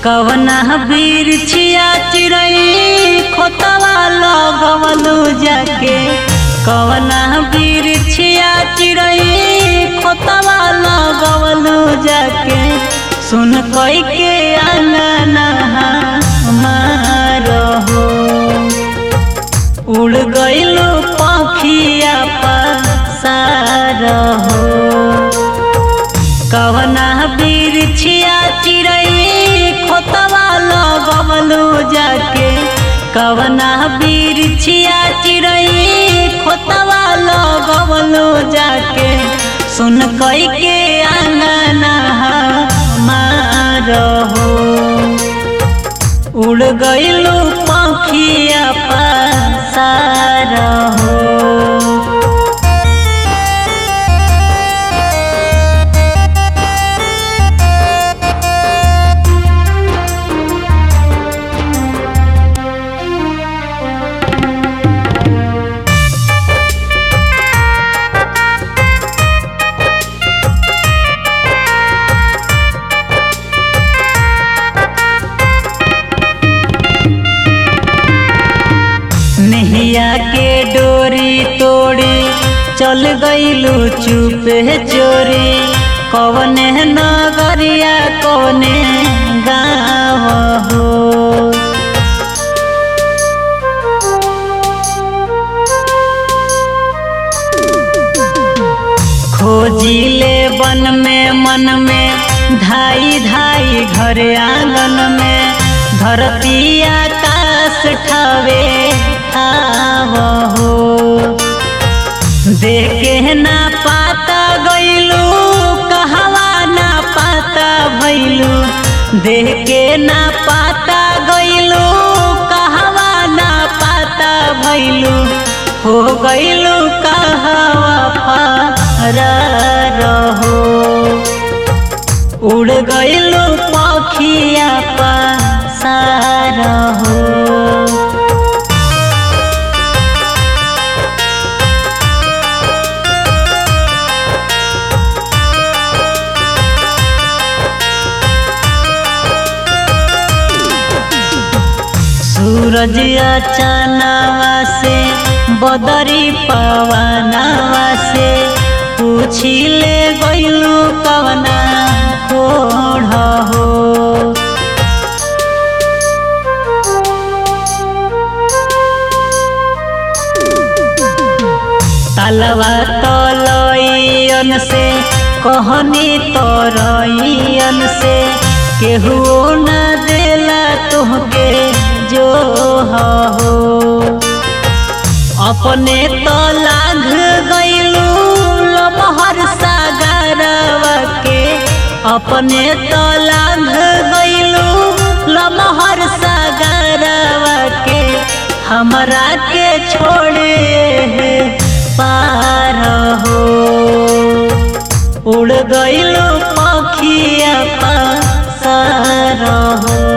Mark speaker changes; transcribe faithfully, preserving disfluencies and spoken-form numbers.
Speaker 1: कवना बिरछिया चिड़ई खोतवा लगवलू जाके, कवना बिरछिया चिड़ई खोतवा लगवलू जाके, सुन कोई के आंगना हमार हो। उड़ गइलू पखिया पसार हो, कवना बिरछिया चिड़ई खोतवा लगवलू जाके, कवना बिरछिया चिड़ई खोतवा लगवलू जाके, सुन कोई के आंगना हमार हो। उड़ गइलू पखिया पसार हो। नैया के डोरी तोड़ी चल गइलू चुपे चोरी, कवने नगरिया कवने गाँव हो। खोजिले बन में मन में धाई धाई घर आंगन में, धरती आकाश ठावे आवहो। देखे ना पाता गइलू कहवा ना पाता भइलू, देखे ना पाता गइलू कहवा ना पाता भइलू, हो गइलू कहवा फरार हो। उड़ गइलू पखिया पसार हो। सूरज अचानवा से बदरी पवनवा से, पूछिले गइलू कवना कोढ़ हो। तलवा तलइयन से कहनी तरइयन से, केहू न देला तुहके जो हो। अपने तो लाग गइलू लमहर सागरवा के, अपने तो लाग गइलू लमहर सागरवा के, हमरा के छोड़े पार हो। उड़ गइलू पखिया पसार हो।